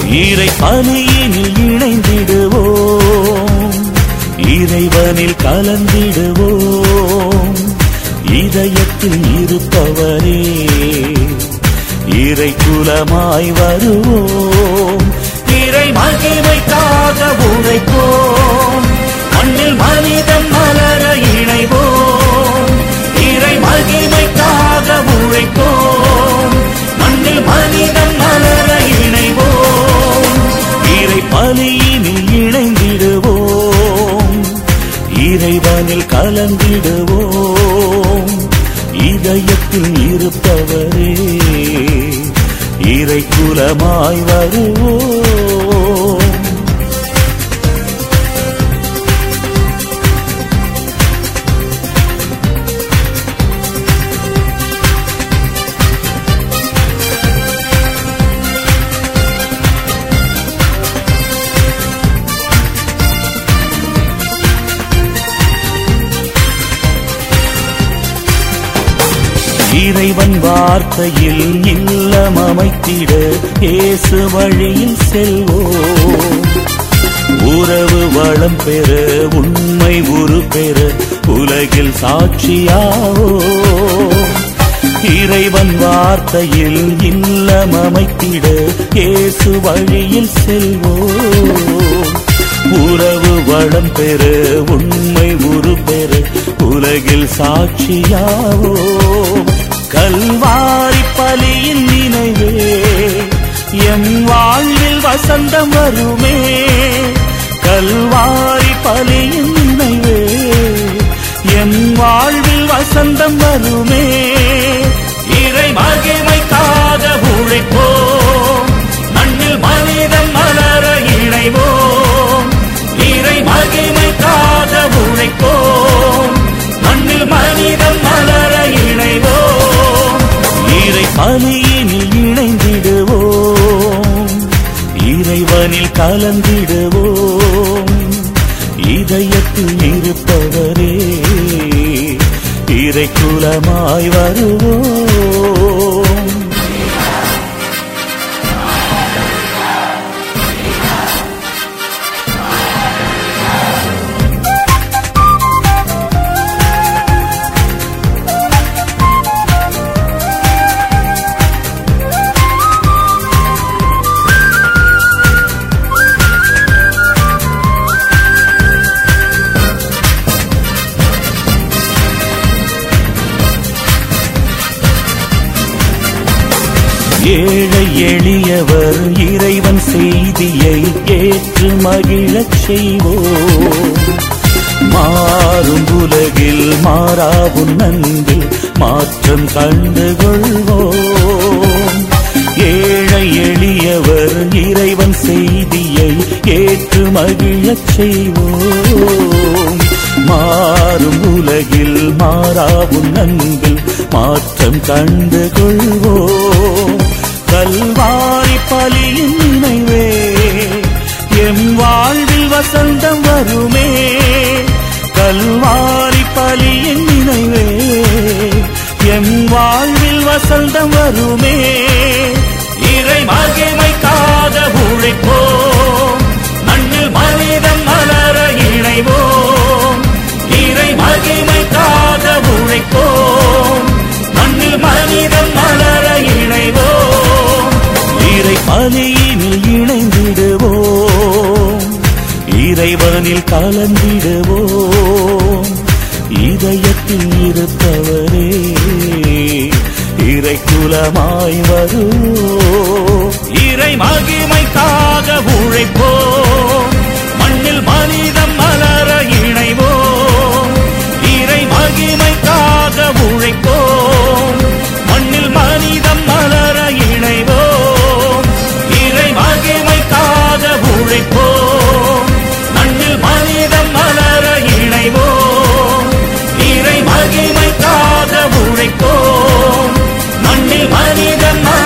இறை பலியினில் இணைந்திடுவோம், இறைவனில் கலந்திடுவோம். இதயத்தில் இருப்பவரே இறை குலமாய் வருவோம். இறை மகிமைக்காக உழைப்போம், மண்ணில் மனிதன் மலர இணைவோம். இறை மகிமைக்காக உழைப்போம், மண்ணில் மனிதன் மலர இணைவோம். இறை பலியினில் இணைந்திடுவோம், இறைவனில் கலந்திடுவோம். இதயத்தில் இருப்பவரே இறை குலமாய் வருவோம். இறைவன் வார்த்தையில் இல்லம் அமைத்திட இயேசு வழியில் செல்வோம். உறவு வளம் பெற உண்மை உரு பெற உலகில் சாட்சியாவோம். இறைவன் வார்த்தையில் இல்லம் அமைத்திட இயேசு வழியில் செல்வோம். உறவு வளம் பெற உண்மை உரு பெற உலகில் சாட்சியாவோம். கல்வாரி பலியின் நினைவே எம் வாழ்வில் வசந்தம் வருமே. கல்வாரி பலியின் நினைவே எம் வாழ்வில் வசந்தம் வருமே. இறை மகிமைக்காக உழைப்போம், மண்ணில் மனிதன் மலர இணைவோம். இறை மகிமைக்காக உழைப்போம், மண்ணில் மனிதன் மலர இணைவோம். இறை பலியினில் இணைந்திடுவோம், இறைவனில் கலந்திடுவோம். இதயத்தில் இருப்பவரே இறை குலமாய் வருவோம். ஏழை எளியவர் இறைவன் செய்தியை ஏற்று மகிழச் செய்வோம். மாறும் உலகில் மாறாவும் நன்பில் மாற்றம் கண்டுகொள்வோம். ஏழை எளியவர் இறைவன் செய்தியை ஏற்று மகிழச் செய்வோம். மாறும் உலகில் மாறாவும் நன்பில் மாற்றம் கண்டுகொள்வோம். கல்வாரி பலியின் நினைவே எம் வாழ்வில் வசந்தம் வருமே. கல்வாரி பலியின் நினைவே எம் வாழ்வில் வசந்தம் வருமே. இறை மகிமைக்காக உழைப்போம், மண்ணில் மனிதன் மலர இணைவோம். இறை மகிமைக்காக உழைப்போம், மண்ணில் மனிதன் மலர இணைவோம். இறை பலியினில் இணைந்திடுவோம், இறைவனில் கலந்திடுவோம். இதயத்தில் இருப்பவரே இறை குலமாய் வருவோம். இறை மகிமைக்காக உழைப்போம், மண்ணில் மனிதன் மலர இணைவோம். இறை மகிமைக்காக உழைப்போம், மண்ணில் மனிதன் மலர இணைவோம். இறை மகிமைக்காக உழைப்போம், மண்ணில் மனிதன் மலர இணைவோம். இறை மகிமைக்காக உழைப்போம், மண்ணில் மனிதன்